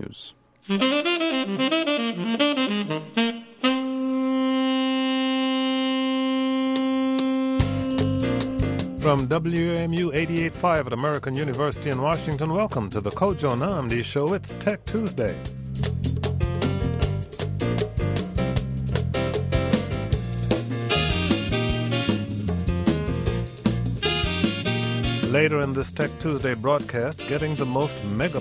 News. From WMU 88.5 at American University in Washington, welcome to the Kojo Nnamdi Show. It's Tech Tuesday. Later in this Tech Tuesday broadcast, getting the most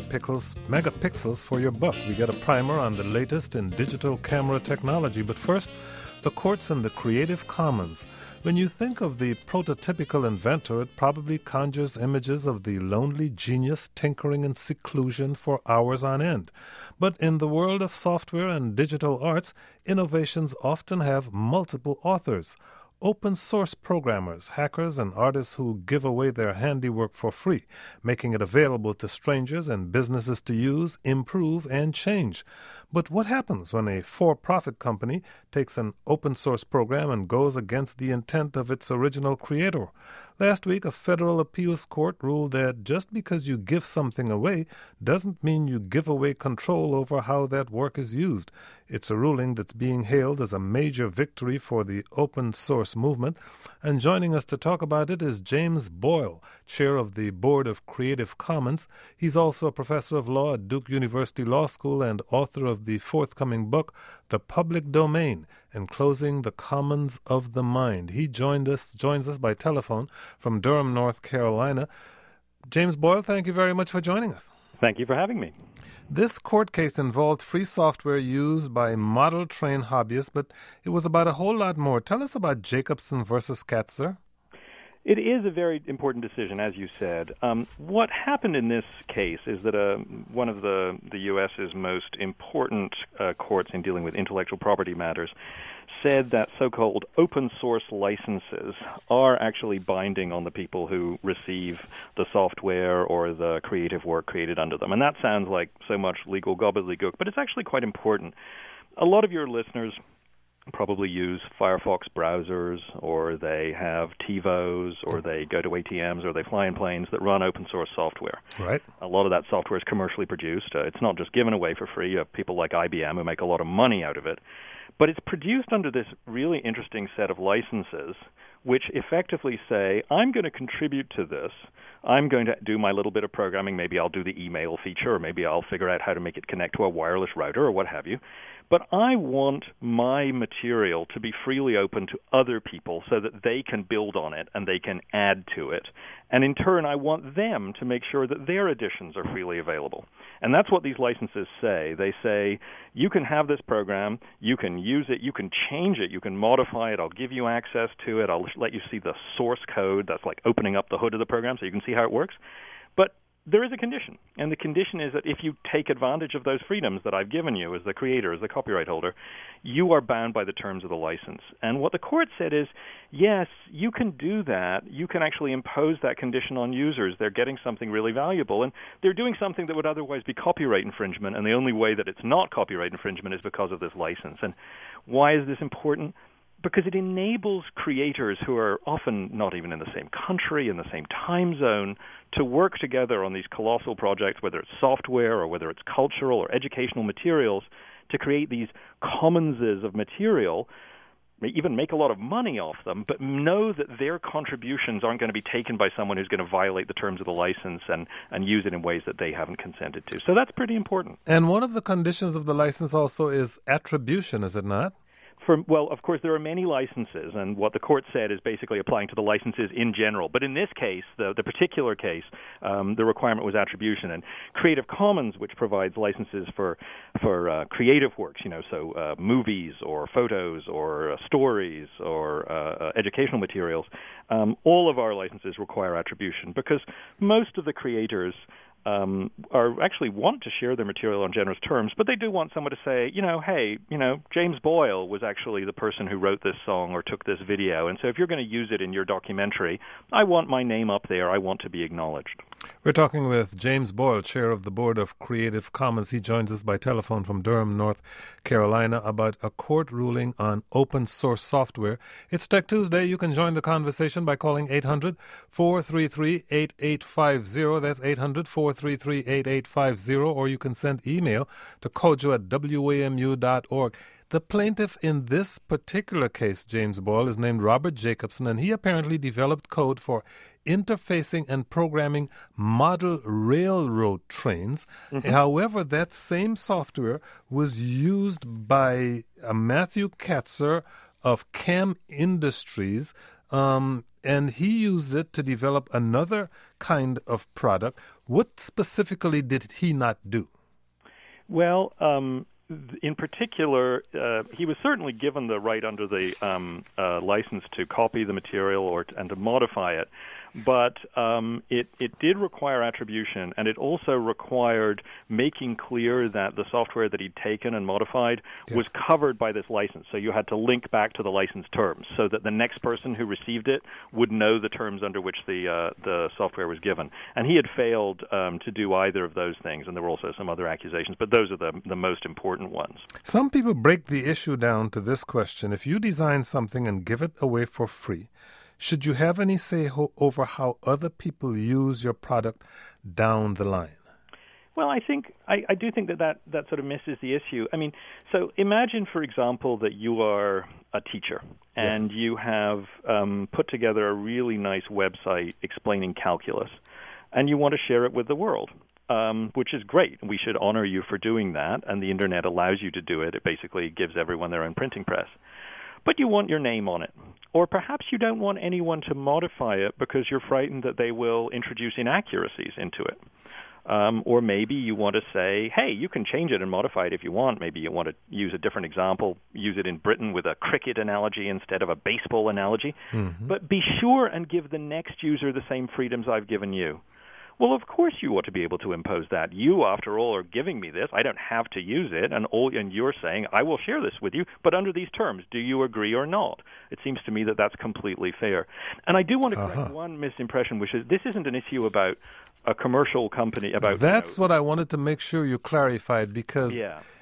megapixels for your buck. We get a primer on the latest in digital camera technology. But first, the courts and the Creative Commons. When you think of the prototypical inventor, it probably conjures images of the lonely genius tinkering in seclusion for hours on end. But in the world of software and digital arts, innovations often have multiple authors. Open source programmers, hackers, and artists who give away their handiwork for free, making it available to strangers and businesses to use, improve, and change. But what happens when a for-profit company takes an open source program and goes against the intent of its original creator? Last week, a federal appeals court ruled that just because you give something away doesn't mean you give away control over how that work is used. It's a ruling that's being hailed as a major victory for the open source movement. And joining us to talk about it is James Boyle, chair of the Board of Creative Commons. He's also a professor of law at Duke University Law School and author of the forthcoming book, The Public Domain, Enclosing the Commons of the Mind. He joins us by telephone from Durham, North Carolina. James Boyle, thank you very much for joining us. Thank you for having me. This court case involved free software used by model-trained hobbyists, but it was about a whole lot more. Tell us about Jacobson versus Katzer. It is a very important decision, as you said. What happened in this case is that one of the U.S.'s most important courts in dealing with intellectual property matters said that so-called open-source licenses are actually binding on the people who receive the software or the creative work created under them. And that sounds like so much legal gobbledygook, but it's actually quite important. A lot of your listeners probably use Firefox browsers, or they have TiVos, or they go to ATMs, or they fly in planes that run open source software. Right. A lot of that software is commercially produced. It's not just given away for free. You have people like IBM who make a lot of money out of it. But it's produced under this really interesting set of licenses which effectively say, I'm going to contribute to this. I'm going to do my little bit of programming. Maybe I'll do the email feature, or maybe I'll figure out how to make it connect to a wireless router or what have you. But I want my material to be freely open to other people so that they can build on it and they can add to it. And in turn, I want them to make sure that their additions are freely available. And that's what these licenses say. They say, you can have this program, you can use it, you can change it, you can modify it, I'll give you access to it, I'll let you see the source code. That's like opening up the hood of the program so you can see how it works. But there is a condition, and the condition is that if you take advantage of those freedoms that I've given you as the creator, as the copyright holder, you are bound by the terms of the license. And what the court said is, yes, you can do that. You can actually impose that condition on users. They're getting something really valuable, and they're doing something that would otherwise be copyright infringement, and the only way that it's not copyright infringement is because of this license. And why is this important? Because it enables creators who are often not even in the same country, in the same time zone, to work together on these colossal projects, whether it's software or whether it's cultural or educational materials, to create these commonses of material, even make a lot of money off them, but know that their contributions aren't going to be taken by someone who's going to violate the terms of the license and use it in ways that they haven't consented to. So that's pretty important. And one of the conditions of the license also is attribution, is it not? Well, of course, there are many licenses, and what the court said is basically applying to the licenses in general. But in this case, the particular case, the requirement was attribution. And Creative Commons, which provides licenses for creative works, so movies or photos or stories or educational materials, all of our licenses require attribution because most of the creators are actually want to share their material on generous terms, but they do want someone to say, hey, James Boyle was actually the person who wrote this song or took this video, and so if you're going to use it in your documentary, I want my name up there. I want to be acknowledged. We're talking with James Boyle, chair of the board of Creative Commons. He joins us by telephone from Durham, North Carolina, about a court ruling on open source software. It's Tech Tuesday. You can join the conversation by calling 800-433-8850. That's 800-433-8850. Or you can send email to kojo@wamu.org. The plaintiff in this particular case, James Boyle, is named Robert Jacobson, and he apparently developed code for interfacing and programming model railroad trains. Mm-hmm. However, that same software was used by Matthew Katzer of CAM Industries, and he used it to develop another kind of product. What specifically did he not do? Well, in particular, he was certainly given the right under the license to copy the material and to modify it. But it did require attribution, and it also required making clear that the software that he'd taken and modified was covered by this license. So you had to link back to the license terms so that the next person who received it would know the terms under which the software was given. And he had failed to do either of those things, and there were also some other accusations, but those are the most important ones. Some people break the issue down to this question. If you design something and give it away for free, should you have any say over how other people use your product down the line? Well, I do think that sort of misses the issue. I mean, so imagine, for example, that you are a teacher and you have put together a really nice website explaining calculus, and you want to share it with the world, which is great. We should honor you for doing that, and the Internet allows you to do it. It basically gives everyone their own printing press. But you want your name on it. Or perhaps you don't want anyone to modify it because you're frightened that they will introduce inaccuracies into it. Or maybe you want to say, hey, you can change it and modify it if you want. Maybe you want to use a different example, use it in Britain with a cricket analogy instead of a baseball analogy. Mm-hmm. But be sure and give the next user the same freedoms I've given you. Well, of course you ought to be able to impose that. You, after all, are giving me this. I don't have to use it, and you're saying, I will share this with you, but under these terms. Do you agree or not? It seems to me that that's completely fair. And I do want to correct one misimpression, which is this isn't an issue about a commercial company. That's what I wanted to make sure you clarified, because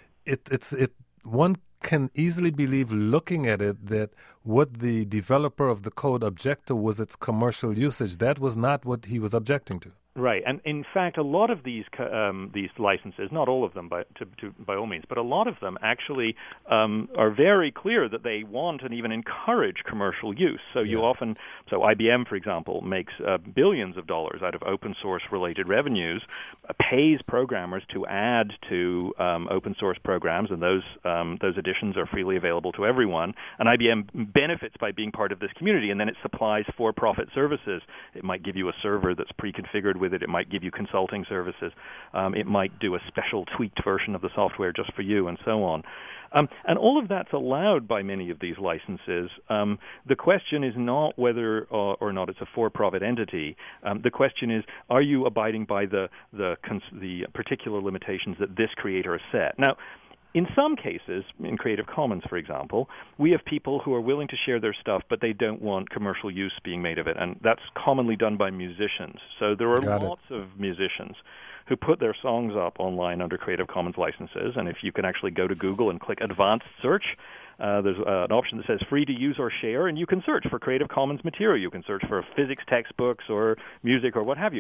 one can easily believe, looking at it, that what the developer of the code objected to was its commercial usage. That was not what he was objecting to. Right, and in fact, a lot of these licenses, not all of them by all means, but a lot of them actually are very clear that they want and even encourage commercial use. So so IBM, for example, makes billions of dollars out of open source related revenues, pays programmers to add to open source programs, and those additions are freely available to everyone. And IBM benefits by being part of this community, and then it supplies for-profit services. It might give you a server that's pre-configured with it. It might give you consulting services. It might do a special tweaked version of the software just for you, and so on. And all of that's allowed by many of these licenses. The question is not whether or not it's a for-profit entity. The question is, are you abiding by the particular limitations that this creator has set? Now, in some cases, in Creative Commons, for example, we have people who are willing to share their stuff, but they don't want commercial use being made of it, and that's commonly done by musicians. So there are lots of musicians who put their songs up online under Creative Commons licenses, and if you can actually go to Google and click Advanced Search, there's an option that says free to use or share, and you can search for Creative Commons material. You can search for physics textbooks or music or what have you.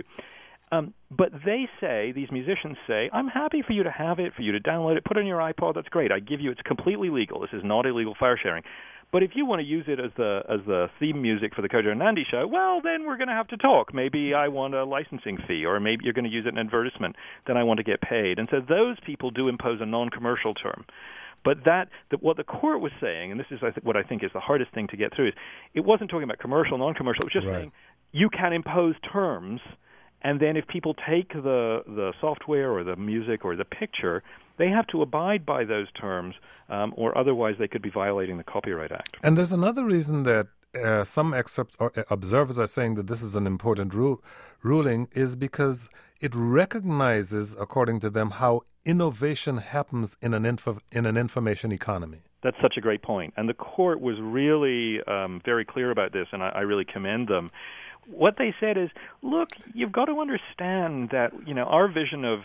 But these musicians say, I'm happy for you to have it, for you to download it, put it on your iPod, that's great. I give you, it's completely legal. This is not illegal file sharing. But if you want to use it as the theme music for the Kojo and Andy show, well, then we're going to have to talk. Maybe I want a licensing fee, or maybe you're going to use it in an advertisement. Then I want to get paid. And so those people do impose a non-commercial term. But what the court was saying, and this is what I think is the hardest thing to get through, is it wasn't talking about commercial, non-commercial. It was just saying you can impose terms. And then if people take the software or the music or the picture, they have to abide by those terms, or otherwise they could be violating the Copyright Act. And there's another reason that some excerpts or observers are saying that this is an important ruling is because it recognizes, according to them, how innovation happens in an information economy. That's such a great point. And the court was really very clear about this, and I really commend them. what they said is, look, you've got to understand that, our vision of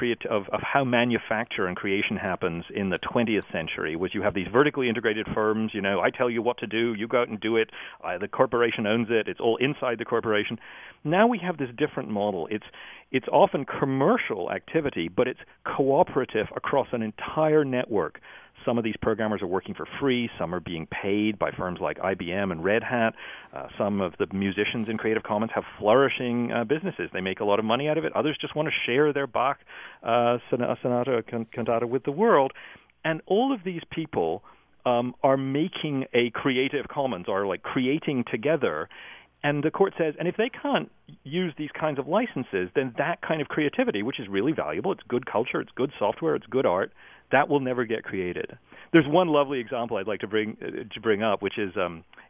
how manufacture and creation happens in the 20th century was you have these vertically integrated firms, I tell you what to do, you go out and do it, the corporation owns it, it's all inside the corporation. Now we have this different model. It's often commercial activity, but it's cooperative across an entire network. Some of these programmers are working for free. Some are being paid by firms like IBM and Red Hat. Some of the musicians in Creative Commons have flourishing businesses. They make a lot of money out of it. Others just want to share their Bach sonata cantata with the world. And all of these people are making a Creative Commons, or like creating together. And the court says, and if they can't use these kinds of licenses, then that kind of creativity, which is really valuable, it's good culture, it's good software, it's good art, that will never get created. There's one lovely example I'd like to bring up, which is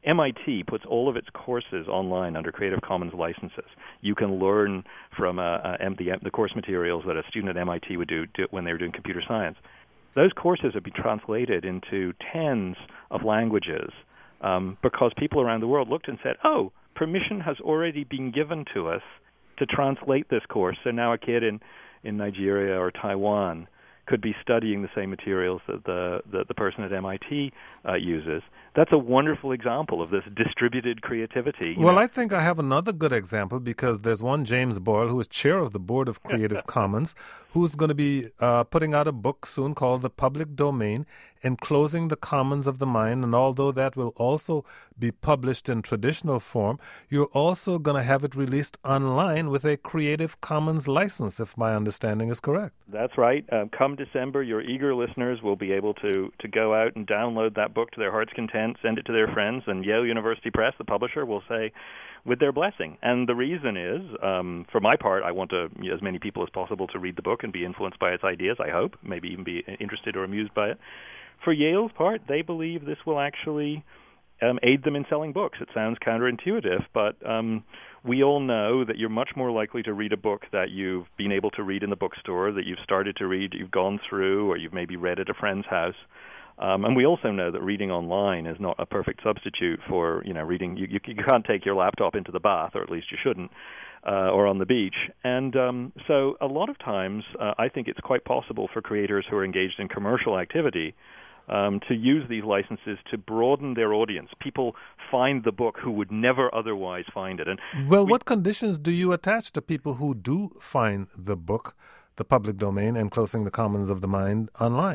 MIT puts all of its courses online under Creative Commons licenses. You can learn from the course materials that a student at MIT would do when they were doing computer science. Those courses have been translated into tens of languages because people around the world looked and said, oh, permission has already been given to us to translate this course, so now a kid in Nigeria or Taiwan could be studying the same materials that the person at MIT uses. That's a wonderful example of this distributed creativity. Well, I think I have another good example, because there's one James Boyle, who is chair of the board of Creative Commons, who's going to be putting out a book soon called The Public Domain, Enclosing the Commons of the Mind. And although that will also be published in traditional form, you're also going to have it released online with a Creative Commons license, if my understanding is correct. That's right. Come December, your eager listeners will be able to go out and download that book to their heart's content, send it to their friends, and Yale University Press, the publisher, will say, with their blessing. And the reason is, for my part, I want as many people as possible to read the book and be influenced by its ideas, I hope, maybe even be interested or amused by it. For Yale's part, they believe this will actually aid them in selling books. It sounds counterintuitive, but we all know that you're much more likely to read a book that you've been able to read in the bookstore, that you've started to read, you've gone through, or you've maybe read at a friend's house. And we also know that reading online is not a perfect substitute for, reading. You can't take your laptop into the bath, or at least you shouldn't, or on the beach. And so a lot of times I think it's quite possible for creators who are engaged in commercial activity to use these licenses to broaden their audience. People find the book who would never otherwise find it. What conditions do you attach to people who do find the book, The Public Domain, Enclosing the Commons of the Mind, online?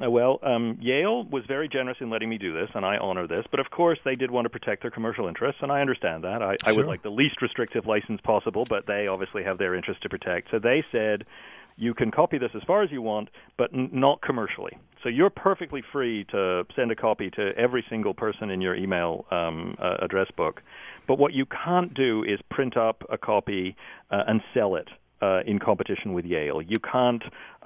Yale was very generous in letting me do this, and I honor this. But, of course, they did want to protect their commercial interests, and I understand that. I would like the least restrictive license possible, but they obviously have their interests to protect. So they said, you can copy this as far as you want, but not commercially. So you're perfectly free to send a copy to every single person in your email address book. But what you can't do is print up a copy and sell it in competition with Yale. You can't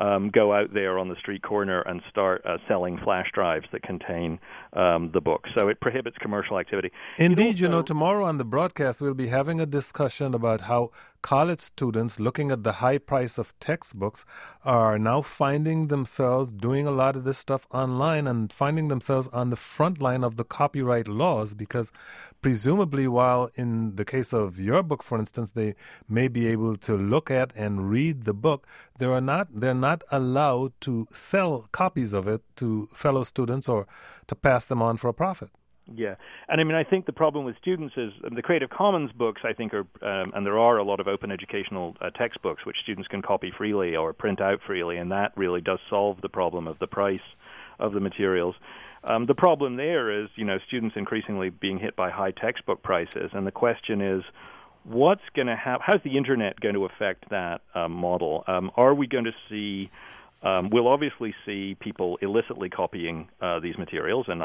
go out there on the street corner and start selling flash drives that contain the book. So it prohibits commercial activity. Indeed, tomorrow on the broadcast we'll be having a discussion about how college students, looking at the high price of textbooks, are now finding themselves doing a lot of this stuff online and finding themselves on the front line of the copyright laws, because presumably, while in the case of your book, for instance, they may be able to look at and read the book, they're not allowed to sell copies of it to fellow students or to pass them on for a profit. Yeah, and I think the problem with students is the Creative Commons books, I think, are, and there are a lot of open educational textbooks which students can copy freely or print out freely, and that really does solve the problem of the price of the materials. The problem there is, students increasingly being hit by high textbook prices, and the question is, what's going to happen? How's the Internet going to affect that model? Are we going to see? We'll obviously see people illicitly copying these materials, and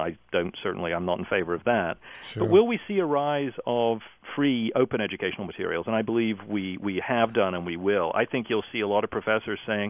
I'm not in favor of that. Sure. But will we see a rise of free, open educational materials? And I believe we have done, and we will. I think you'll see a lot of professors saying,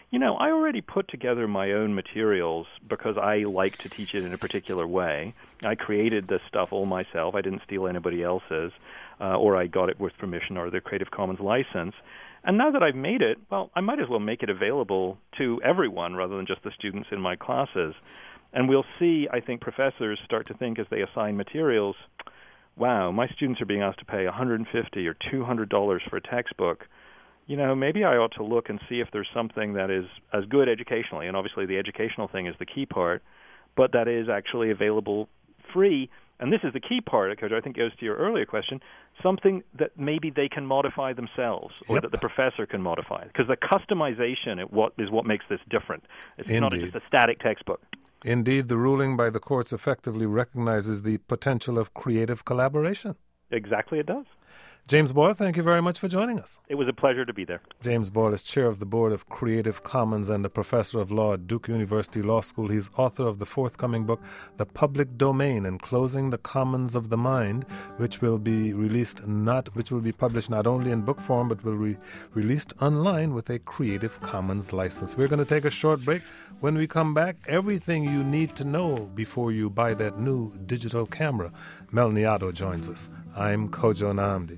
I already put together my own materials because I like to teach it in a particular way. I created this stuff all myself. I didn't steal anybody else's, or I got it with permission or the Creative Commons license. And now that I've made it, I might as well make it available to everyone rather than just the students in my classes. And we'll see, I think, professors start to think as they assign materials, wow, my students are being asked to pay $150 or $200 for a textbook, maybe I ought to look and see if there's something that is as good educationally, and obviously the educational thing is the key part, but that is actually available free. And this is the key part, because I think goes to your earlier question, something that maybe they can modify themselves, or that the professor can modify. Because the customization is what makes this different. It's not just a static textbook. Indeed, the ruling by the courts effectively recognizes the potential of creative collaboration. Exactly, it does. James Boyle, thank you very much for joining us. It was a pleasure to be there. James Boyle is chair of the board of Creative Commons and a professor of law at Duke University Law School. He's author of the forthcoming book, The Public Domain: Enclosing the Commons of the Mind, which will be published not only in book form, but will be released online with a Creative Commons license. We're going to take a short break. When we come back, everything you need to know before you buy that new digital camera. Melanie Otto joins us. I'm Kojo Nnamdi.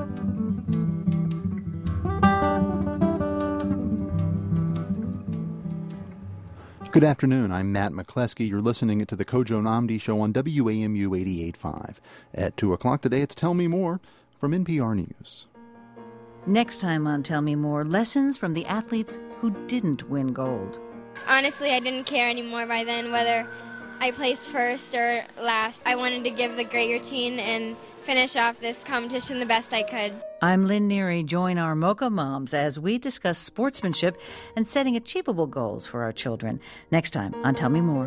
Good afternoon. I'm Matt McCleskey. You're listening to the Kojo Nnamdi Show on WAMU 88.5. At 2 o'clock today, it's Tell Me More from NPR News. Next time on Tell Me More, lessons from the athletes who didn't win gold. Honestly, I didn't care anymore by then whether I placed first or last. I wanted to give the great routine and finish off this competition the best I could. I'm Lynn Neary. Join our Mocha moms as we discuss sportsmanship and setting achievable goals for our children. Next time on Tell Me More.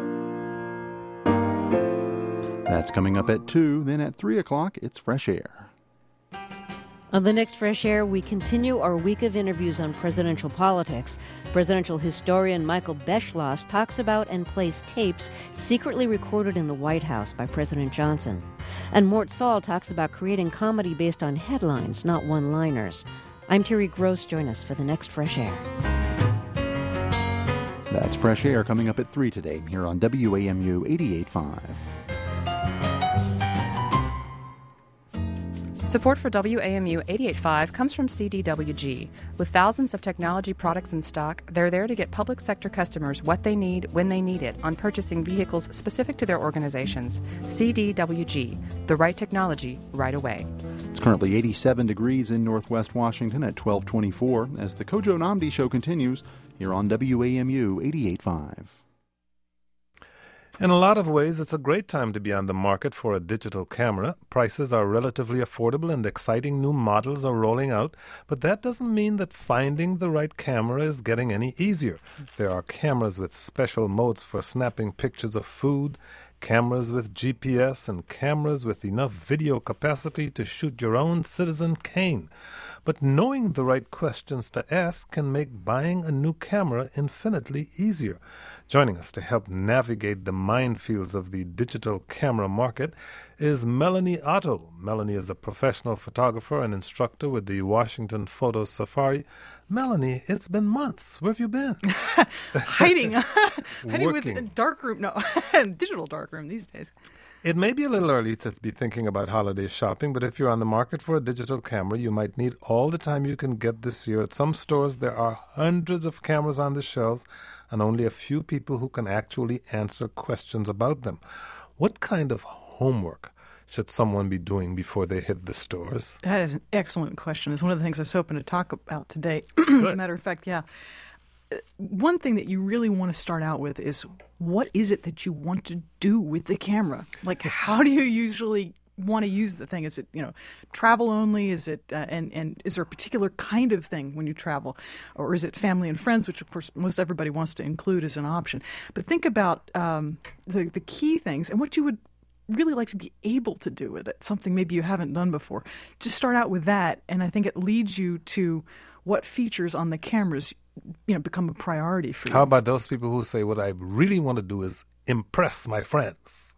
That's coming up at 2. Then at 3 o'clock, it's Fresh Air. On the next Fresh Air, we continue our week of interviews on presidential politics. Presidential historian Michael Beschloss talks about and plays tapes secretly recorded in the White House by President Johnson. And Mort Saul talks about creating comedy based on headlines, not one-liners. I'm Terry Gross. Join us for the next Fresh Air. That's Fresh Air coming up at 3 today here on WAMU 88.5. Support for WAMU 88.5 comes from CDWG. With thousands of technology products in stock, they're there to get public sector customers what they need when they need it on purchasing vehicles specific to their organizations. CDWG, the right technology right away. It's currently 87 degrees in Northwest Washington at 12:24 as the Kojo Nnamdi Show continues here on WAMU 88.5. In a lot of ways, it's a great time to be on the market for a digital camera. Prices are relatively affordable and exciting new models are rolling out, but that doesn't mean that finding the right camera is getting any easier. There are cameras with special modes for snapping pictures of food, cameras with GPS, and cameras with enough video capacity to shoot your own Citizen Kane. But knowing the right questions to ask can make buying a new camera infinitely easier. Joining us to help navigate the minefields of the digital camera market is Melanie Otto. Melanie is a professional photographer and instructor with the Washington Photo Safari. Melanie, it's been months. Where have you been? Hiding with a darkroom. No, digital darkroom these days. It may be a little early to be thinking about holiday shopping, but if you're on the market for a digital camera, you might need all the time you can get this year. At some stores, there are hundreds of cameras on the shelves and only a few people who can actually answer questions about them. What kind of homework should someone be doing before they hit the stores? That is an excellent question. It's one of the things I was hoping to talk about today. As a matter of fact, yeah. One thing that you really want to start out with is what is it that you want to do with the camera? Like, how do you usually want to use the thing? Is it, travel only? Is it, and is there a particular kind of thing when you travel? Or is it family and friends, which, of course, most everybody wants to include as an option? But think about the key things and what you would really like to be able to do with it, something maybe you haven't done before. Just start out with that, and I think it leads you to what features on the cameras become a priority for you. How about those people who say, what I really want to do is impress my friends?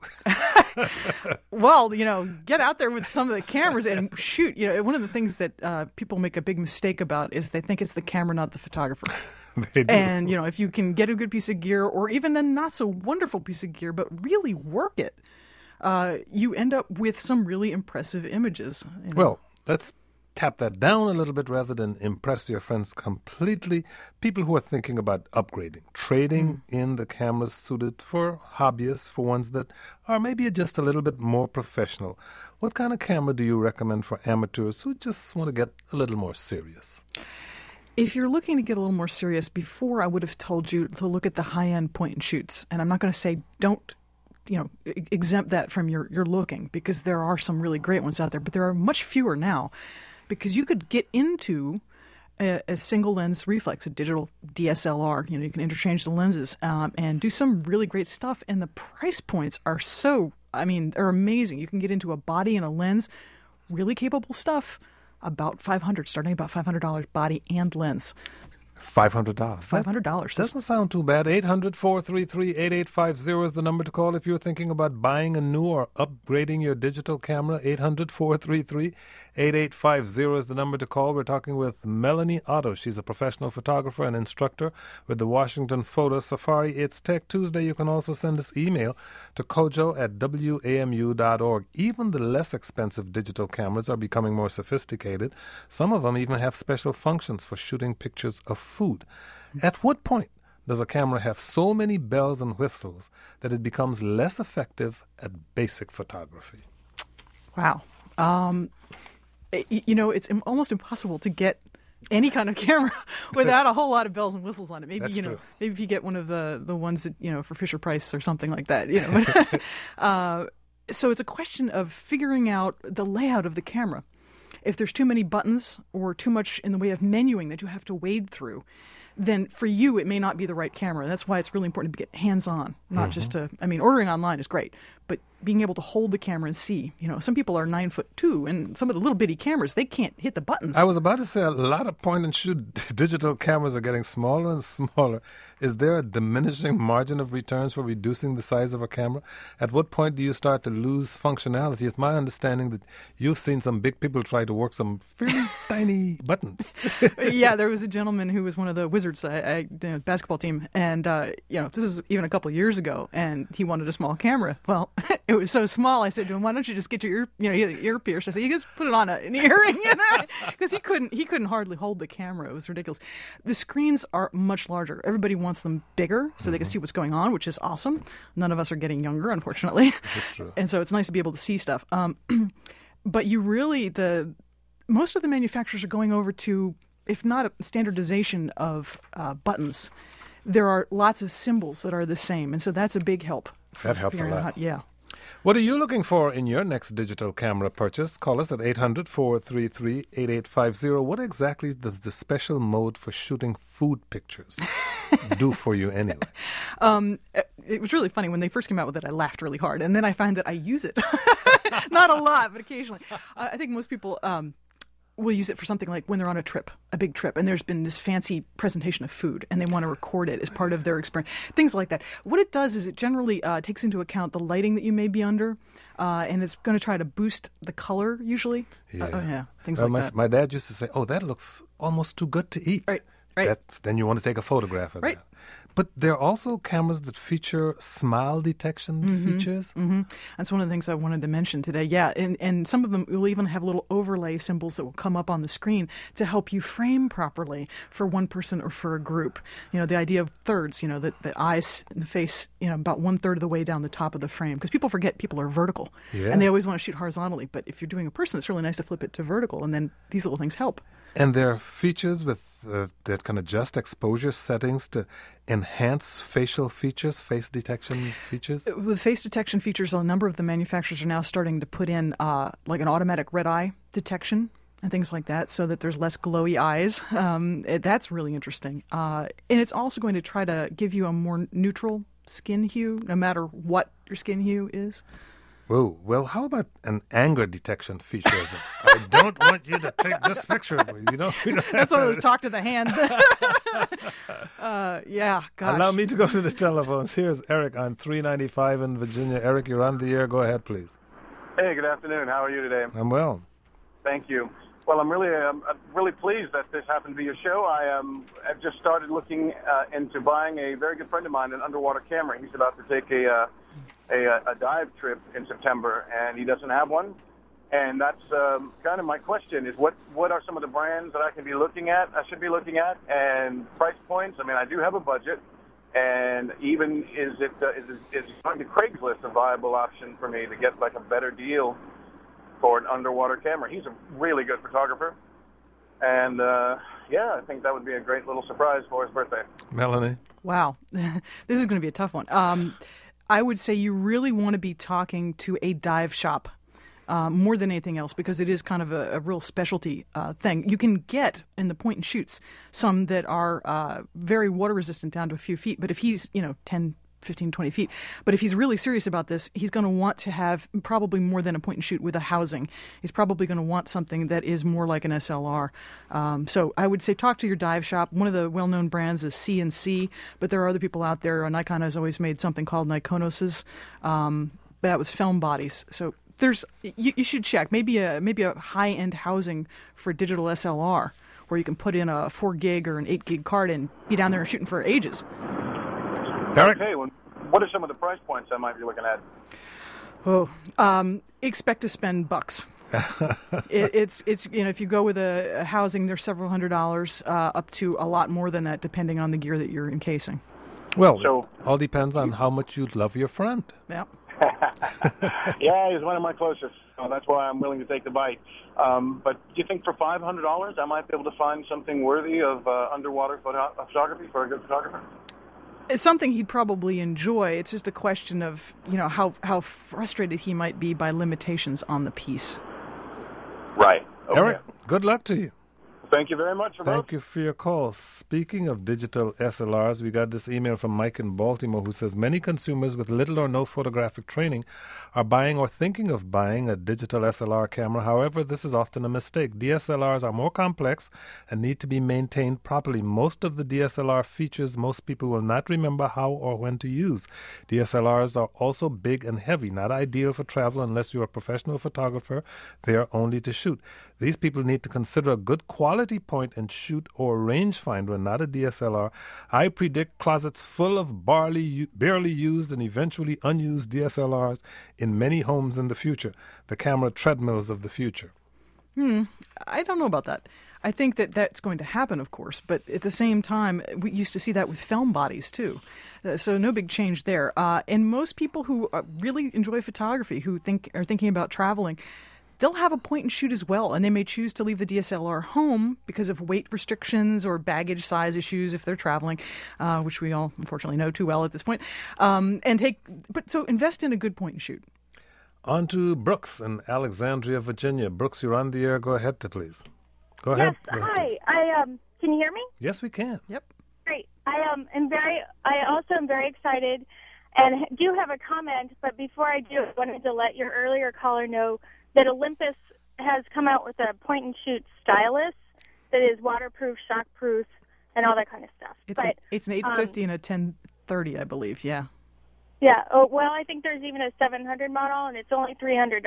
Well, get out there with some of the cameras and shoot. One of the things that people make a big mistake about is they think it's the camera, not the photographer. They do. And, if you can get a good piece of gear or even a not so wonderful piece of gear, but really work it, you end up with some really impressive images. Well, let's tap that down a little bit rather than impress your friends completely. People who are thinking about upgrading, trading in the cameras suited for hobbyists, for ones that are maybe just a little bit more professional. What kind of camera do you recommend for amateurs who just want to get a little more serious? If you're looking to get a little more serious, before I would have told you to look at the high-end point-and-shoots. And I'm not going to say don't exempt that from your looking, because there are some really great ones out there, but there are much fewer now, because you could get into a single lens reflex, a digital DSLR. You can interchange the lenses and do some really great stuff. And the price points are they're amazing. You can get into a body and a lens, really capable stuff, starting about $500 body and lens. $500. $500. Doesn't sound too bad. 800-433-8850 is the number to call if you're thinking about buying a new or upgrading your digital camera. 800-433-8850 is the number to call. We're talking with Melanie Otto. She's a professional photographer and instructor with the Washington Photo Safari. It's Tech Tuesday. You can also send us email to kojo@wamu.org. Even the less expensive digital cameras are becoming more sophisticated. Some of them even have special functions for shooting pictures of food. At what point does a camera have so many bells and whistles that it becomes less effective at basic photography? Wow. It's almost impossible to get any kind of camera without a whole lot of bells and whistles on it. Maybe, true. Maybe if you get one of the ones that, for Fisher-Price or something like that, So it's a question of figuring out the layout of the camera. If there's too many buttons or too much in the way of menuing that you have to wade through, then for you it may not be the right camera. That's why it's really important to get hands-on, not just ordering online is great, but being able to hold the camera and see. Some people are 9'2", and some of the little bitty cameras, they can't hit the buttons. I was about to say a lot of point-and-shoot digital cameras are getting smaller and smaller. Is there a diminishing margin of returns for reducing the size of a camera? At what point do you start to lose functionality? It's my understanding that you've seen some big people try to work some fairly tiny buttons. Yeah, there was a gentleman who was one of the Wizards basketball team, and this is even a couple of years ago, and he wanted a small camera. Well, it was so small, I said to him, why don't you just get your ear pierced? I said, you just put it on an earring, because he couldn't hardly hold the camera. It was ridiculous. The screens are much larger. Everybody wants them bigger so they can see what's going on, which is awesome. None of us are getting younger, unfortunately. This is true. And so it's nice to be able to see stuff. But most of the manufacturers are going over to, if not a standardization of buttons, there are lots of symbols that are the same. And so that's a big help. That helps a lot. Yeah. What are you looking for in your next digital camera purchase? Call us at 800-433-8850. What exactly does the special mode for shooting food pictures do for you anyway? It was really funny. When they first came out with it, I laughed really hard. And then I find that I use it. Not a lot, but occasionally. I think most people will use it for something like when they're on a big trip, and there's been this fancy presentation of food, and they want to record it as part of their experience. Things like that. What it does is it generally takes into account the lighting that you may be under, and it's going to try to boost the color, usually. Things like that. My dad used to say, that looks almost too good to eat. Right. Then you want to take a photograph of that. But there are also cameras that feature smile detection features. Mm-hmm. That's one of the things I wanted to mention today. Yeah, and some of them will even have little overlay symbols that will come up on the screen to help you frame properly for one person or for a group. The idea of thirds, the eyes and the face, about 1/3 of the way down the top of the frame. Because people forget people are vertical. Yeah. And they always want to shoot horizontally. But if you're doing a person, it's really nice to flip it to vertical. And then these little things help. And there are features that can adjust exposure settings to enhance facial features, face detection features? With face detection features, a number of the manufacturers are now starting to put in like an automatic red eye detection and things like that, so that there's less glowy eyes. That's really interesting. And it's also going to try to give you a more neutral skin hue, no matter what your skin hue is. Whoa. Well, how about an anger detection feature? I don't want you to take this picture of me. That's one of those talk to the hand. Yeah, gosh. Allow me to go to the telephones. Here's Eric on 395 in Virginia. Eric, you're on the air. Go ahead, please. Hey, good afternoon. How are you today? I'm well. Thank you. Well, I'm really pleased that this happened to be your show. I've just started looking into buying a very good friend of mine an underwater camera. He's about to take a dive trip in September, and he doesn't have one. And that's kind of my question: is what are some of the brands that I should be looking at, and price points? I mean, I do have a budget, and even is going to Craigslist a viable option for me to get like a better deal for an underwater camera? He's a really good photographer, and I think that would be a great little surprise for his birthday. Melanie? Wow. This is going to be a tough one. I would say you really want to be talking to a dive shop more than anything else, because it is kind of a real specialty thing. You can get in the point and shoots some that are very water resistant down to a few feet, but if he's 10, 15, 20 feet. But if he's really serious about this, he's going to want to have probably more than a point and shoot with a housing. He's probably going to want something that is more like an SLR. So I would say talk to your dive shop. One of the well-known brands is C&C, but there are other people out there. Nikon has always made something called Nikonos. That was film bodies. So you should check maybe a high-end housing for digital SLR, where you can put in a 4 gig or an 8 gig card and be down there and shooting for ages. Eric? Okay, well, what are some of the price points I might be looking at? Expect to spend bucks. It's if you go with a housing, there's several $100s up to a lot more than that, depending on the gear that you're encasing. Well, it all depends on how much you love your friend. Yeah. Yeah, he's one of my closest, so that's why I'm willing to take the bite. But do you think for $500 I might be able to find something worthy of underwater photography for a good photographer? It's something he'd probably enjoy. It's just a question of how frustrated he might be by limitations on the piece. Right. Okay. Eric, good luck to you. Thank you very much for both. Thank you for your call. Speaking of digital SLRs, we got this email from Mike in Baltimore who says many consumers with little or no photographic training are buying or thinking of buying a digital SLR camera. However, this is often a mistake. DSLRs are more complex and need to be maintained properly. Most of the DSLR features most people will not remember how or when to use. DSLRs are also big and heavy, not ideal for travel unless you're a professional photographer. They are only to shoot. These people need to consider a good quality point and shoot or rangefinder, not a DSLR. I predict closets full of barely used and eventually unused DSLRs in many homes in the future. The camera treadmills of the future. I don't know about that. I think that's going to happen, of course, but at the same time, we used to see that with film bodies too. So no big change there. And most people who really enjoy photography, who are thinking about traveling, they'll have a point and shoot as well, and they may choose to leave the DSLR home because of weight restrictions or baggage size issues if they're traveling, which we all unfortunately know too well at this point. So invest in a good point and shoot. On to Brooks in Alexandria, Virginia. Brooks, you're on the air. Go ahead, please. Go ahead. Yes, hi. Can you hear me? Yes, we can. Yep. Great. I also am very excited and do have a comment, but before I do, I wanted to let your earlier caller know that Olympus has come out with a point-and-shoot stylus that is waterproof, shockproof, and all that kind of stuff. It's an 850 and a 1030, I believe, yeah. Yeah, well, I think there's even a 700 model, and it's only $300.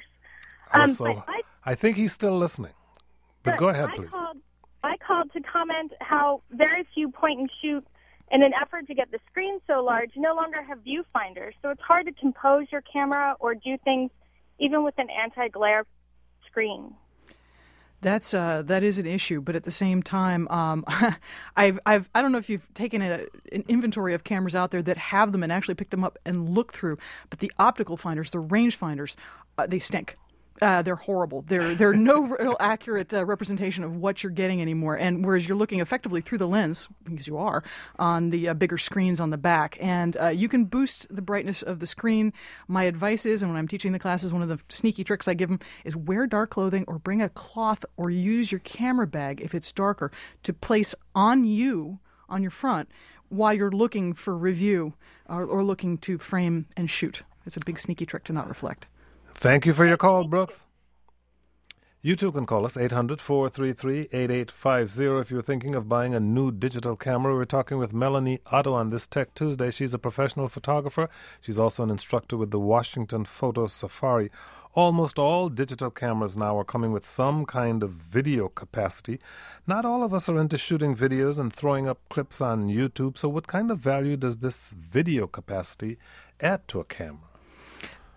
I think he's still listening. But go ahead, please. I called to comment how very few point-and-shoot, in an effort to get the screen so large, no longer have viewfinders, so it's hard to compose your camera or do things even with an anti-glare screen. That is an issue, but at the same time, I don't know if you've taken an inventory of cameras out there that have them and actually picked them up and looked through, but the optical finders, the range finders, they stink. They're horrible. They're no real accurate representation of what you're getting anymore. And whereas you're looking effectively through the lens, because you are, on the bigger screens on the back, and you can boost the brightness of the screen. My advice is, and when I'm teaching the classes, one of the sneaky tricks I give them is wear dark clothing or bring a cloth or use your camera bag if it's darker to place on your front while you're looking for review or looking to frame and shoot. It's a big sneaky trick to not reflect. Thank you for your call, Brooks. You too can call us, 800-433-8850. If you're thinking of buying a new digital camera, we're talking with Melanie Otto on this Tech Tuesday. She's a professional photographer. She's also an instructor with the Washington Photo Safari. Almost all digital cameras now are coming with some kind of video capacity. Not all of us are into shooting videos and throwing up clips on YouTube, so what kind of value does this video capacity add to a camera?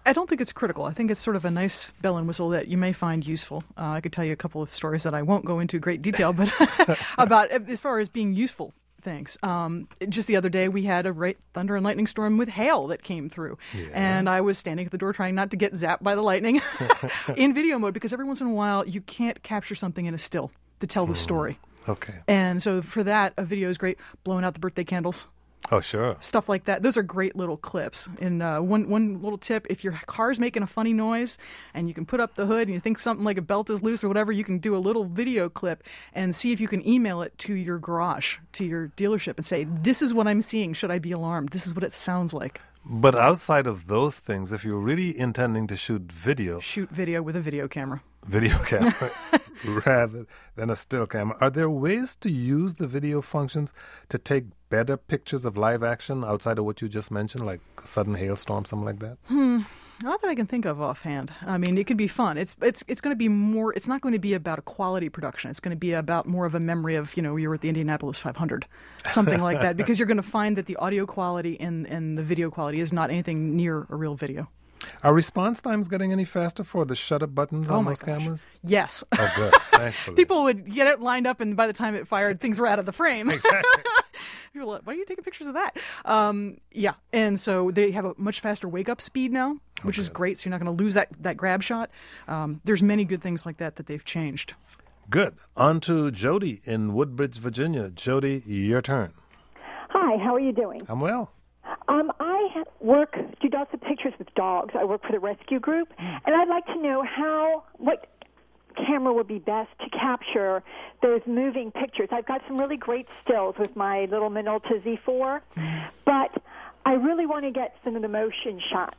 I don't think it's critical. I think it's sort of a nice bell and whistle that you may find useful. I could tell you a couple of stories that I won't go into great detail, but about as far as being useful things. Just the other day, we had a thunder and lightning storm with hail that came through. Yeah. And I was standing at the door trying not to get zapped by the lightning in video mode, because every once in a while, you can't capture something in a still to tell the story. Okay. And so for that, a video is great. Blowing out the birthday candles. Oh, sure. Stuff like that. Those are great little clips. And one little tip, if your car's making a funny noise and you can put up the hood and you think something like a belt is loose or whatever, you can do a little video clip and see if you can email it to your garage, to your dealership, and say, this is what I'm seeing. Should I be alarmed? This is what it sounds like. But outside of those things, if you're really intending to shoot video... Shoot video with a video camera. Video camera rather than a still camera. Are there ways to use the video functions to take better pictures of live action outside of what you just mentioned, like a sudden hailstorm, something like that? Not that I can think of offhand. I mean, it could be fun. It's going to be more. It's not going to be about a quality production. It's going to be about more of a memory of, you were at the Indianapolis 500, something like that. Because you're going to find that the audio quality and the video quality is not anything near a real video. Are response times getting any faster for the shutter buttons on those cameras? Yes. Oh, good. Thankfully. People would get it lined up, and by the time it fired, things were out of the frame. Exactly. People are like, why are you taking pictures of that? Yeah. And so they have a much faster wake-up speed now, which is great, so you're not going to lose that grab shot. There's many good things like that they've changed. Good. On to Jody in Woodbridge, Virginia. Jody, your turn. Hi, how are you doing? I'm well. I do lots of pictures with dogs. I work for the rescue group, and I'd like to know what camera would be best to capture those moving pictures. I've got some really great stills with my little Minolta Z4, but I really want to get some of the motion shots.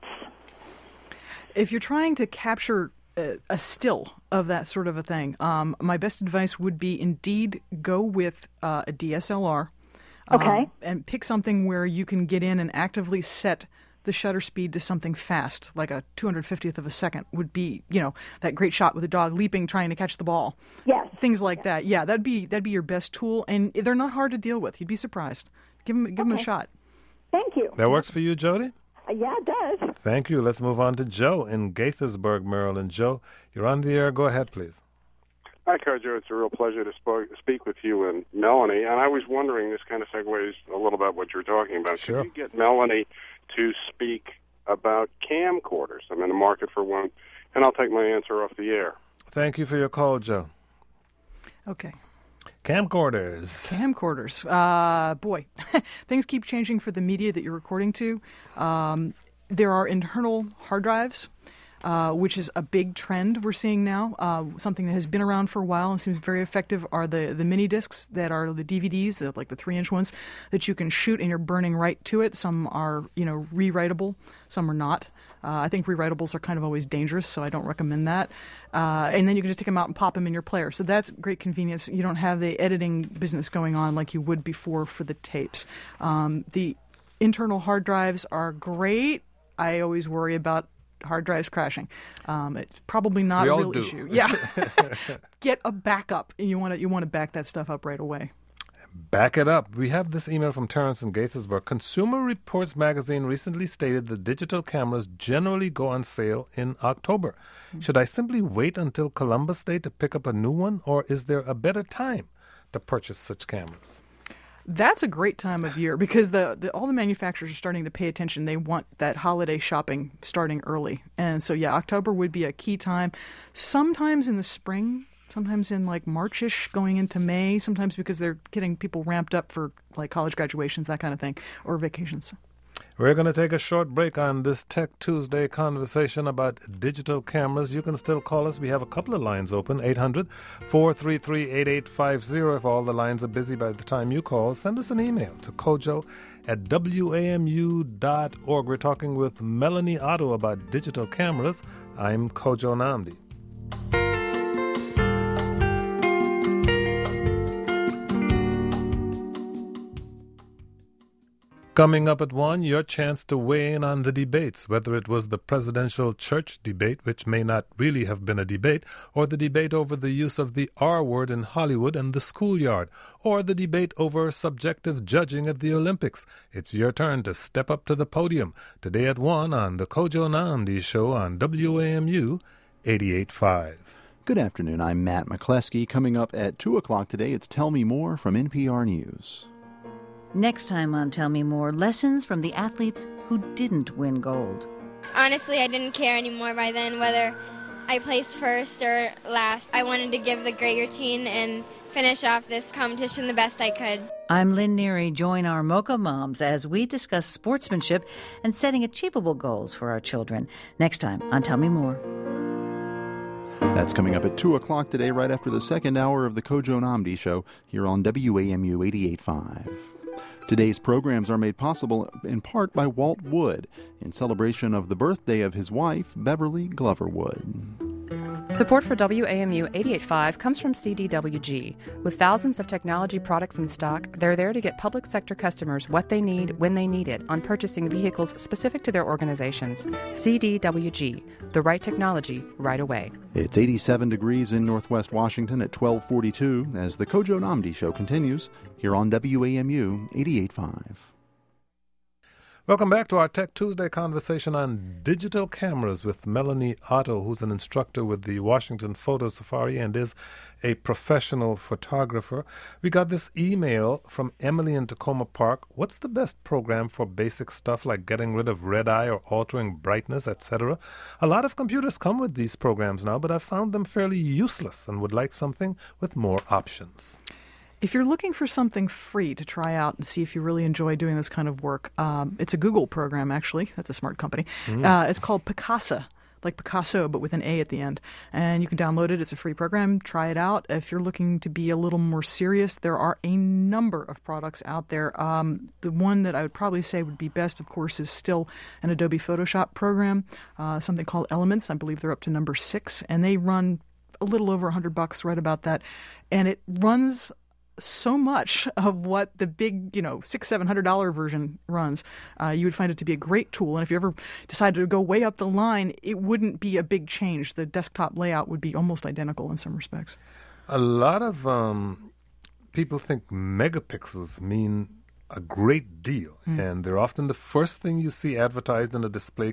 If you're trying to capture a still of that sort of a thing, my best advice would be indeed go with a DSLR. Okay. And pick something where you can get in and actively set the shutter speed to something fast, like a 250th of a second would be, that great shot with a dog leaping, trying to catch the ball. Yes. Things like that. Yeah, that'd be your best tool, and they're not hard to deal with. You'd be surprised. Give them a shot. Thank you. That works for you, Jody? Yeah, it does. Thank you. Let's move on to Joe in Gaithersburg, Maryland. Joe, you're on the air. Go ahead, please. Hi, Kojo. It's a real pleasure to speak with you and Melanie. And I was wondering, this kind of segues a little bit what you're talking about. Sure. Could you get Melanie to speak about camcorders? I'm in the market for one, and I'll take my answer off the air. Thank you for your call, Joe. Okay. Camcorders. Boy, things keep changing for the media that you're recording to. There are internal hard drives, which is a big trend we're seeing now. Something that has been around for a while and seems very effective are the mini discs that are the DVDs, like the 3-inch ones, that you can shoot and you're burning right to it. Some are, rewritable, some are not. I think rewritables are kind of always dangerous, so I don't recommend that. And then you can just take them out and pop them in your player. So that's great convenience. You don't have the editing business going on like you would before for the tapes. The internal hard drives are great. I always worry about hard drives crashing. It's probably not a real issue. Yeah. Get a backup, and you want to back that stuff up right away. Back it up. We have this email from Terrence in Gaithersburg. Consumer Reports magazine recently stated that digital cameras generally go on sale in October. Should I simply wait until Columbus Day to pick up a new one, or is there a better time to purchase such cameras? That's a great time of year because all the manufacturers are starting to pay attention. They want that holiday shopping starting early. And so, October would be a key time. Sometimes in the spring, sometimes in like March-ish going into May, sometimes because they're getting people ramped up for like college graduations, that kind of thing, or vacations. We're going to take a short break on this Tech Tuesday conversation about digital cameras. You can still call us. We have a couple of lines open, 800-433-8850. If all the lines are busy by the time you call, send us an email to kojo@wamu.org. We're talking with Melanie Otto about digital cameras. I'm Kojo Namdi. Coming up at 1, your chance to weigh in on the debates, whether it was the presidential church debate, which may not really have been a debate, or the debate over the use of the R word in Hollywood and the schoolyard, or the debate over subjective judging at the Olympics. It's your turn to step up to the podium today at 1 on the Kojo Nnamdi Show on WAMU 88.5. Good afternoon. I'm Matt McCleskey. Coming up at 2 o'clock today, it's Tell Me More from NPR News. Next time on Tell Me More, lessons from the athletes who didn't win gold. Honestly, I didn't care anymore by then whether I placed first or last. I wanted to give the great routine and finish off this competition the best I could. I'm Lynn Neary. Join our Mocha Moms as we discuss sportsmanship and setting achievable goals for our children. Next time on Tell Me More. That's coming up at 2 o'clock today, right after the second hour of the Kojo Nnamdi Show here on WAMU 88.5. Today's programs are made possible in part by Walt Wood in celebration of the birthday of his wife, Beverly Glover Wood. Support for WAMU 88.5 comes from CDWG. With thousands of technology products in stock, they're there to get public sector customers what they need when they need it on purchasing vehicles specific to their organizations. CDWG, the right technology right away. It's 87 degrees in Northwest Washington at 12:42 as the Kojo Nnamdi Show continues here on WAMU 88.5. Welcome back to our Tech Tuesday conversation on digital cameras with Melanie Otto, who's an instructor with the Washington Photo Safari and is a professional photographer. We got this email from Emily in Tacoma Park. What's the best program for basic stuff like getting rid of red eye or altering brightness, etc.? A lot of computers come with these programs now, but I've found them fairly useless and would like something with more options. If you're looking for something free to try out and see if you really enjoy doing this kind of work, it's a Google program, actually. That's a smart company. It's called Picasa, like Picasso, but with an A at the end. And you can download it. It's a free program. Try it out. If you're looking to be a little more serious, there are a number of products out there. The one that I would probably say would be best, of course, is still an Adobe Photoshop program, something called Elements. I believe they're up to number 6, and they run a little over $100, right about that. And it runs so much of what the big, $600-700 version runs. You would find it to be a great tool. And if you ever decided to go way up the line, it wouldn't be a big change. The desktop layout would be almost identical in some respects. A lot of people think megapixels mean a great deal, and they're often the first thing you see advertised in a display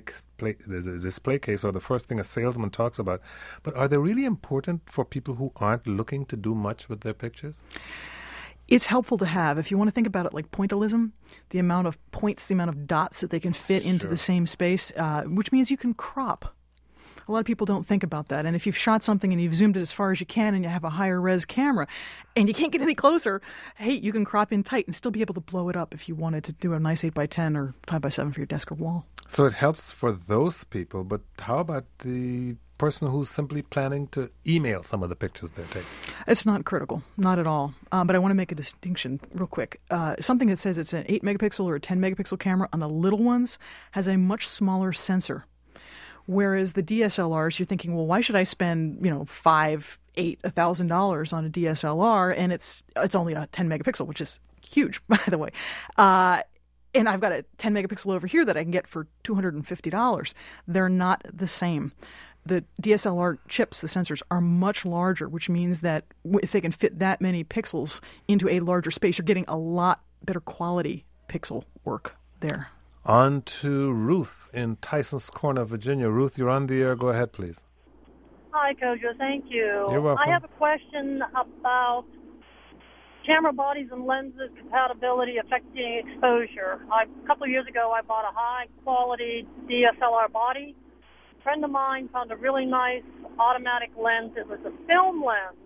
case, or the first thing a salesman talks about. But are they really important for people who aren't looking to do much with their pictures? It's helpful to have. If you want to think about it like pointillism, the amount of points, the amount of dots that they can fit into the same space, which means you can crop. A lot of people don't think about that. And if you've shot something and you've zoomed it as far as you can and you have a higher res camera and you can't get any closer, hey, you can crop in tight and still be able to blow it up if you wanted to do a nice 8x10 or 5x7 for your desk or wall. So it helps for those people, but how about the person who's simply planning to email some of the pictures they're taking? It's not critical, not at all. But I want to make a distinction real quick. Something that says it's an 8 megapixel or a 10 megapixel camera on the little ones has a much smaller sensor. Whereas the DSLRs, you're thinking, well, why should I spend, $5,000, $8,000, $1,000 on a DSLR? And it's only a 10 megapixel, which is huge, by the way. And I've got a 10 megapixel over here that I can get for $250. They're not the same. The DSLR chips, the sensors, are much larger, which means that if they can fit that many pixels into a larger space, you're getting a lot better quality pixel work there. On to Ruth in Tysons Corner, Virginia. Ruth, you're on the air. Go ahead, please. Hi, Kojo. Thank you. You're welcome. I have a question about camera bodies and lenses compatibility affecting exposure. A couple of years ago, I bought a high-quality DSLR body. A friend of mine found a really nice automatic lens. It was a film lens.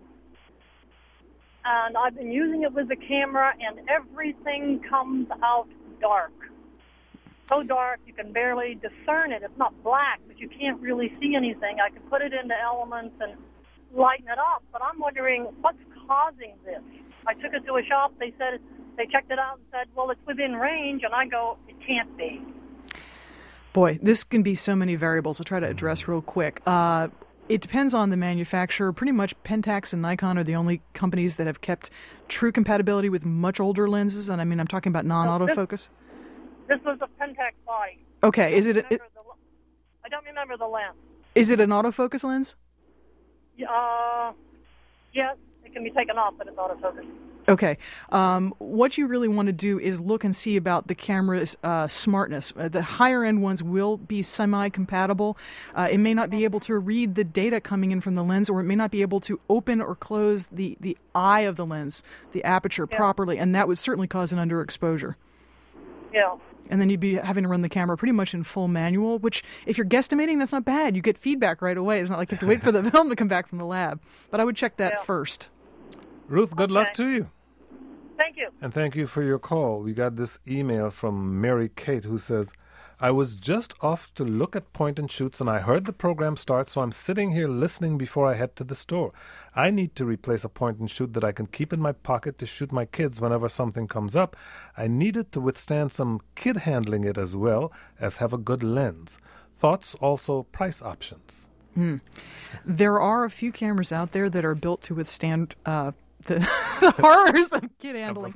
And I've been using it with the camera, and everything comes out dark. So dark you can barely discern it. It's not black, but you can't really see anything. I can put it into Elements and lighten it up, but I'm wondering what's causing this. I took it to a shop. They checked it out and said, well, it's within range, and I go, it can't be. Boy, this can be so many variables. I'll try to address real quick. It depends on the manufacturer. Pretty much Pentax and Nikon are the only companies that have kept true compatibility with much older lenses, and I'm talking about non-autofocus. This was a Pentax body. Okay, I don't remember the lens. Is it an autofocus lens? Yes, it can be taken off, but it's autofocus. Okay. What you really want to do is look and see about the camera's smartness. The higher-end ones will be semi-compatible. It may not be able to read the data coming in from the lens, or it may not be able to open or close the eye of the lens, the aperture, properly, and that would certainly cause an underexposure. Yeah. And then you'd be having to run the camera pretty much in full manual, which, if you're guesstimating, that's not bad. You get feedback right away. It's not like you have to wait for the film to come back from the lab. But I would check that first. Ruth, good luck to you. Thank you. And thank you for your call. We got this email from Mary Kate who says, I was just off to look at point and shoots and I heard the program start, so I'm sitting here listening before I head to the store. I need to replace a point and shoot that I can keep in my pocket to shoot my kids whenever something comes up. I need it to withstand some kid handling it as well as have a good lens. Thoughts, also price options. There are a few cameras out there that are built to withstand the horrors of kid handling.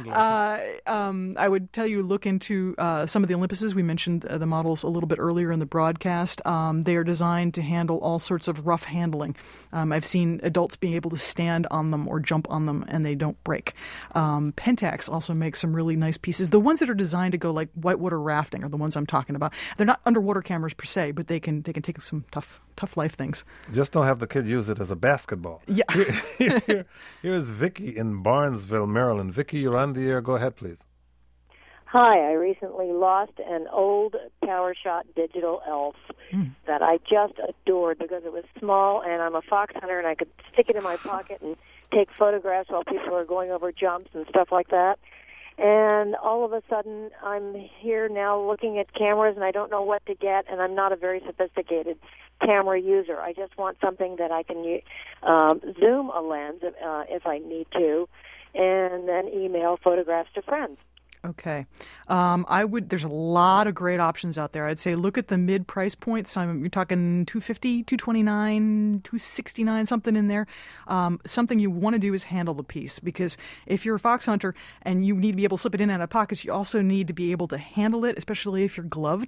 I would tell you, look into some of the Olympuses. We mentioned the models a little bit earlier in the broadcast. They are designed to handle all sorts of rough handling. I've seen adults being able to stand on them or jump on them, and they don't break. Pentax also makes some really nice pieces. The ones that are designed to go like whitewater rafting are the ones I'm talking about. They're not underwater cameras per se, but they can take some tough life things. Just don't have the kid use it as a basketball. Yeah. Here's Vicky in Barnesville, Maryland. Vicky, you're on the air. Go ahead, please. Hi, I recently lost an old PowerShot digital ELF that I just adored because it was small, and I'm a fox hunter, and I could stick it in my pocket and take photographs while people are going over jumps and stuff like that. And all of a sudden, I'm here now looking at cameras, and I don't know what to get, and I'm not a very sophisticated camera user. I just want something that I can zoom a lens if I need to, and then email photographs to friends. Okay. There's a lot of great options out there. I'd say look at the mid price points. You're talking $250, $229, $269, something in there. Something you want to do is handle the piece, because if you're a fox hunter and you need to be able to slip it in and out of pockets, you also need to be able to handle it, especially if you're gloved.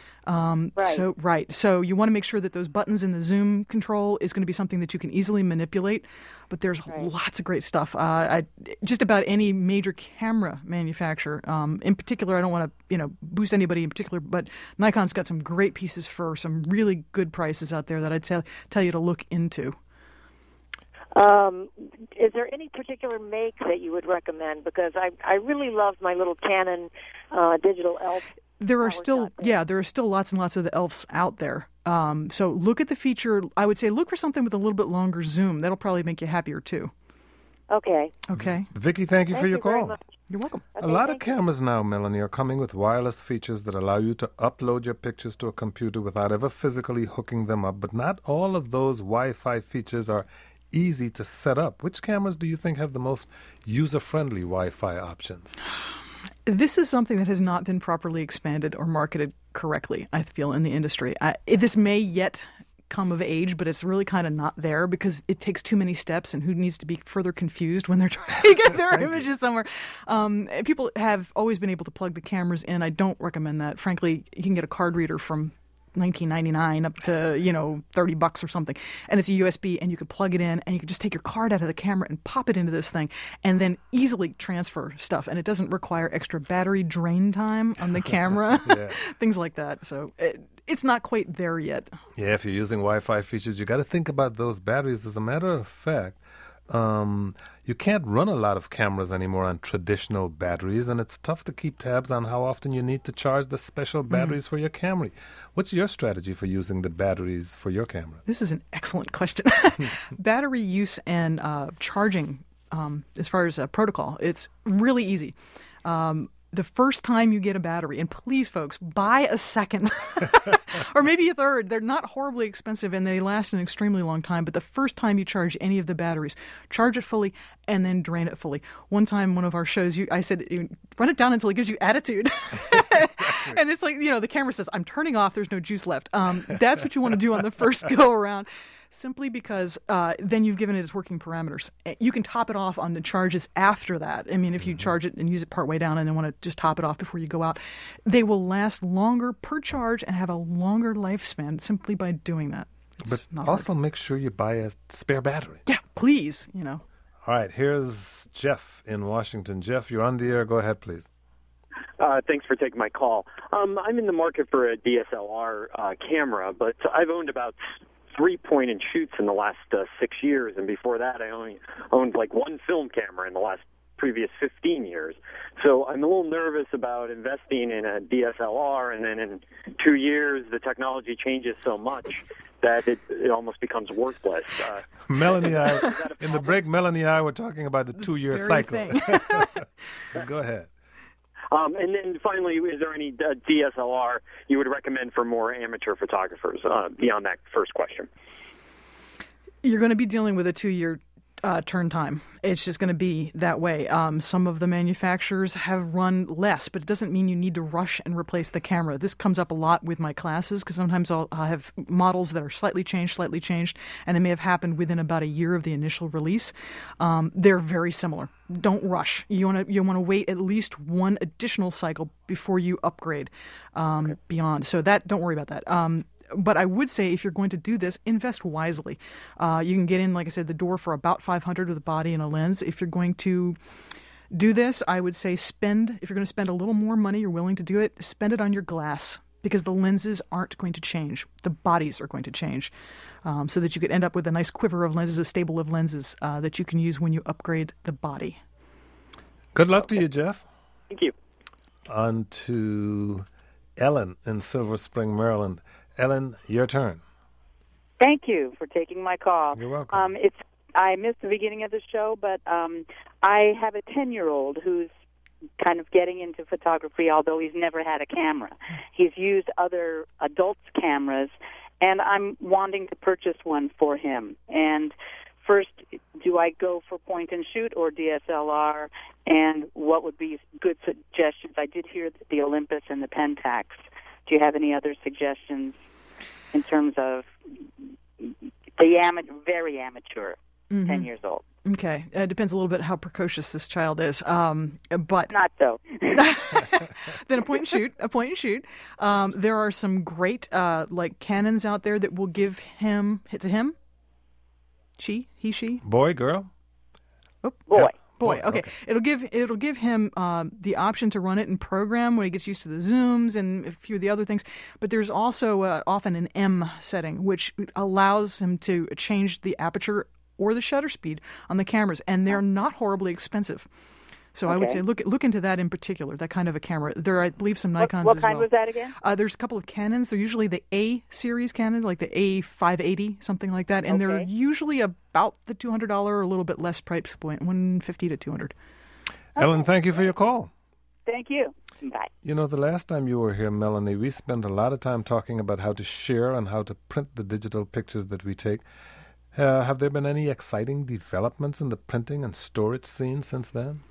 So you want to make sure that those buttons in the zoom control is going to be something that you can easily manipulate. But there's lots of great stuff. Just about any major camera manufacturer. In particular, I don't want to boost anybody in particular, but Nikon's got some great pieces for some really good prices out there that I'd tell you to look into. Is there any particular make that you would recommend? Because I really love my little Canon digital ELF. There are still lots and lots of the ELFs out there. So look at the feature. I would say look for something with a little bit longer zoom. That'll probably make you happier too. Okay. Vicky, thank you for your call. You're welcome. A lot of cameras now, Melanie, are coming with wireless features that allow you to upload your pictures to a computer without ever physically hooking them up. But not all of those Wi-Fi features are easy to set up. Which cameras do you think have the most user-friendly Wi-Fi options? This is something that has not been properly expanded or marketed correctly, I feel, in the industry. This may yet come of age, but it's really kind of not there because it takes too many steps, and who needs to be further confused when they're trying to get their images somewhere. People have always been able to plug the cameras in. I don't recommend that. Frankly, you can get a card reader from $19.99 up to $30 or something, and it's a USB, and you can plug it in, and you can just take your card out of the camera and pop it into this thing, and then easily transfer stuff, and it doesn't require extra battery drain time on the camera. Things like that. So it's not quite there yet. Yeah, if you're using Wi-Fi features, you got to think about those batteries. As a matter of fact, you can't run a lot of cameras anymore on traditional batteries, and it's tough to keep tabs on how often you need to charge the special batteries for your camera. What's your strategy for using the batteries for your camera? This is an excellent question. Battery use and charging, as far as protocol, it's really easy. The first time you get a battery, and please, folks, buy a second or maybe a third. They're not horribly expensive, and they last an extremely long time. But the first time you charge any of the batteries, charge it fully and then drain it fully. One time, one of our shows, I said, run it down until it gives you attitude. And it's like, the camera says, I'm turning off. There's no juice left. That's what you want to do on the first go around. simply because then you've given it its working parameters. You can top it off on the charges after that. I mean, if you charge it and use it partway down and then want to just top it off before you go out, they will last longer per charge and have a longer lifespan simply by doing that. But also make sure you buy a spare battery. Yeah, please, All right, here's Jeff in Washington. Jeff, you're on the air. Go ahead, please. Thanks for taking my call. I'm in the market for a DSLR camera, but I've owned about 3 point-and-shoots in the last 6 years, and before that I only owned like one film camera in the previous 15 years. So I'm a little nervous about investing in a DSLR, and then in 2 years the technology changes so much that it almost becomes worthless. Melanie, in the break, Melanie and I were talking about the 2-year cycle. Go ahead. And then finally, is there any DSLR you would recommend for more amateur photographers beyond that first question? You're going to be dealing with a 2-year turn time. It's just going to be that way. Some of the manufacturers have run less, but it doesn't mean you need to rush and replace the camera. This comes up a lot with my classes because sometimes I'll have models that are slightly changed, and it may have happened within about a year of the initial release. They're very similar. Don't rush. You want to wait at least one additional cycle before you upgrade beyond. So don't worry about that. But I would say if you're going to do this, invest wisely. You can get in, like I said, the door for about $500 with a body and a lens. If you're going to do this, I would say if you're going to spend a little more money, you're willing to do it, spend it on your glass because the lenses aren't going to change. The bodies are going to change so that you could end up with a nice quiver of lenses, a stable of lenses that you can use when you upgrade the body. Good luck to you, Jeff. Thank you. On to Ellen in Silver Spring, Maryland. Ellen, your turn. Thank you for taking my call. You're welcome. I missed the beginning of the show, but I have a 10-year-old who's kind of getting into photography, although he's never had a camera. He's used other adults' cameras, and I'm wanting to purchase one for him. And first, do I go for point-and-shoot or DSLR, and what would be good suggestions? I did hear the Olympus and the Pentax. Do you have any other suggestions in terms of the very amateur, 10 years old? Okay. It depends a little bit how precocious this child is. But not so. Then a point and shoot. There are some great like Canons out there that will give him, it's a him? She? He, she? Boy, girl? Oh, boy. Boy, okay. It'll give him the option to run it in program when he gets used to the zooms and a few of the other things. But there's also often an M setting, which allows him to change the aperture or the shutter speed on the cameras, and they're not horribly expensive. So I would say look into that in particular, that kind of a camera. There are, I believe, some Nikons as well. What kind was that again? There's a couple of Canons. They're usually the A series Canons, like the A580, something like that. And they're usually about the $200 or a little bit less price point, $150 to $200. Ellen, thank you for your call. Thank you. Bye. You know, the last time you were here, Melanie, we spent a lot of time talking about how to share and how to print the digital pictures that we take. Have there been any exciting developments in the printing and storage scene since then?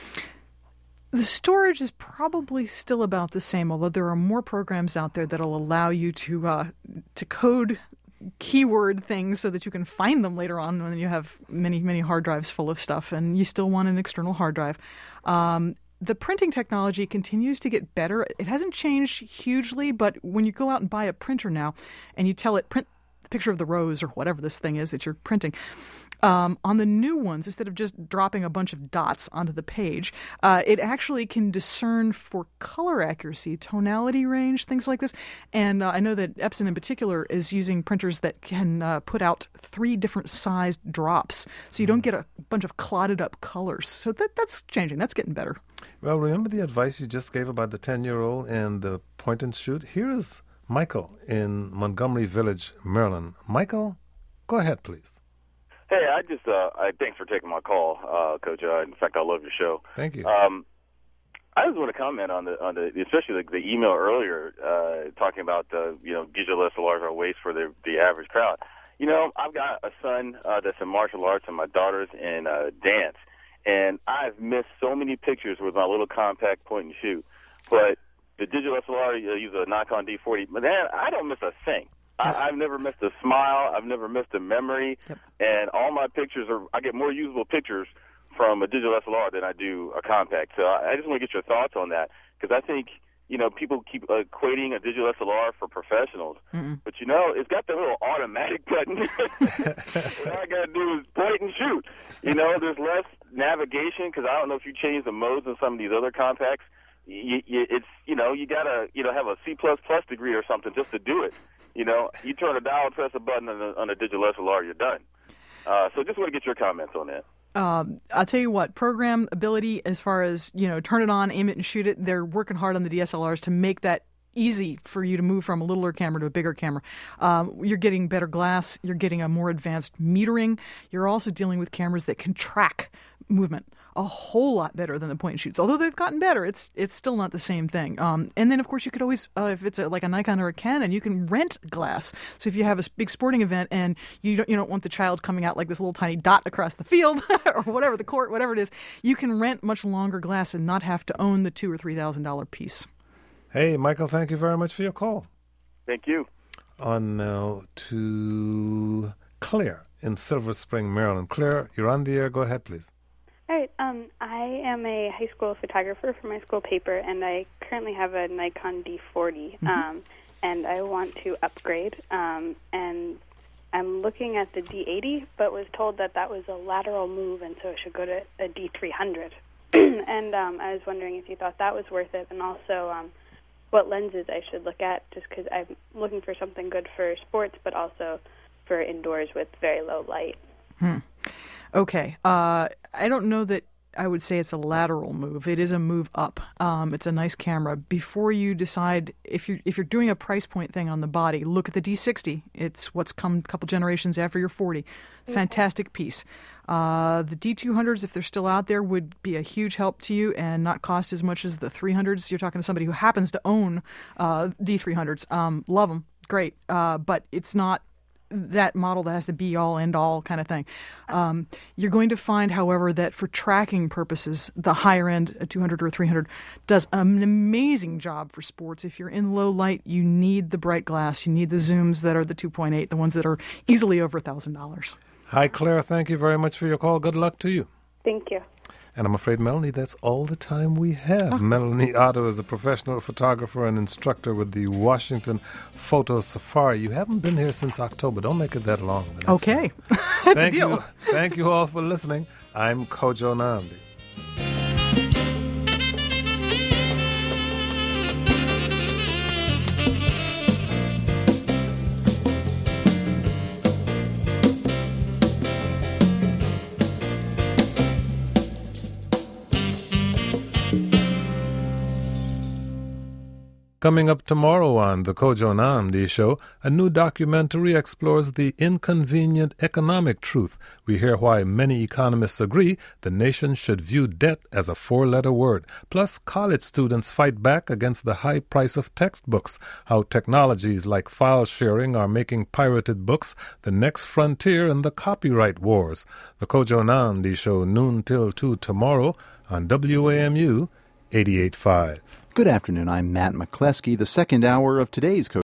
The storage is probably still about the same, although there are more programs out there that'll allow you to code keyword things so that you can find them later on when you have many, many hard drives full of stuff and you still want an external hard drive. The printing technology continues to get better. It hasn't changed hugely, but when you go out and buy a printer now and you tell it print the picture of the rose or whatever this thing is that you're printing, on the new ones, instead of just dropping a bunch of dots onto the page, it actually can discern for color accuracy, tonality range, things like this. And I know that Epson in particular is using printers that can put out 3 different sized drops, so you don't get a bunch of clotted up colors. So that's changing. That's getting better. Well, remember the advice you just gave about the 10-year-old and the point and shoot? Here is Michael in Montgomery Village, Maryland. Michael, go ahead, please. Hey, thanks for taking my call, Coach. In fact, I love your show. Thank you. I just want to comment on the especially the email earlier talking about digital SLRs are a waste for the average crowd. You know, I've got a son that's in martial arts and my daughter's in dance, and I've missed so many pictures with my little compact point and shoot. But the digital SLR, use a Nikon D40, but then I don't miss a thing. I've never missed a smile. I've never missed a memory. And all my pictures I get more usable pictures from a digital SLR than I do a compact. So I just want to get your thoughts on that, because I think, people keep equating a digital SLR for professionals. But, it's got the little automatic button. What I got to do is point and shoot. There's less navigation, because I don't know if you change the modes in some of these other compacts. You got to have a C++ degree or something just to do it. You turn a dial, press a button on a digital SLR, you're done. So just want to get your comments on that. I'll tell you what, program ability as far as, turn it on, aim it, and shoot it, they're working hard on the DSLRs to make that easy for you to move from a littler camera to a bigger camera. You're getting better glass. You're getting a more advanced metering. You're also dealing with cameras that can track movement a whole lot better than the point and shoots. Although they've gotten better, it's still not the same thing. And then, of course, you could always, if it's like a Nikon or a Canon, you can rent glass. So if you have a big sporting event and you don't want the child coming out like this little tiny dot across the field or whatever, the court, whatever it is, you can rent much longer glass and not have to own the $2,000 or $3,000 piece. Hey, Michael, thank you very much for your call. Thank you. On now to Claire in Silver Spring, Maryland. Claire, you're on the air. Go ahead, please. All right. I am a high school photographer for my school paper, and I currently have a Nikon D40, and I want to upgrade. And I'm looking at the D80, but was told that was a lateral move, and so I should go to a D300. And I was wondering if you thought that was worth it, and also what lenses I should look at, just because I'm looking for something good for sports, but also for indoors with very low light. Okay. I don't know that I would say it's a lateral move. It is a move up. It's a nice camera. Before you decide, if you're doing a price point thing on the body, look at the D60. It's what's come a couple generations after you're 40. Fantastic piece. The D200s, if they're still out there, would be a huge help to you and not cost as much as the 300s. You're talking to somebody who happens to own D300s. Love them. Great. But it's not that model that has to be all end all kind of thing. You're going to find, however, that for tracking purposes, the higher end, a 200 or a 300, does an amazing job for sports. If you're in low light, you need the bright glass. You need the zooms that are the 2.8, the ones that are easily over $1,000. Hi, Claire. Thank you very much for your call. Good luck to you. Thank you. And I'm afraid, Melanie, that's all the time we have. Melanie Otto is a professional photographer and instructor with the Washington Photo Safari. You haven't been here since October. Don't make it that long. Okay. That's a deal. Thank you all for listening. I'm Kojo Nnamdi. Coming up tomorrow on The Kojo Nnamdi Show, a new documentary explores the inconvenient economic truth. We hear why many economists agree the nation should view debt as a four-letter word. Plus, college students fight back against the high price of textbooks, how technologies like file sharing are making pirated books the next frontier in the copyright wars. The Kojo Nnamdi Show, noon till 2 tomorrow on WAMU 88.5. Good afternoon. I'm Matt McCleskey. The second hour of today's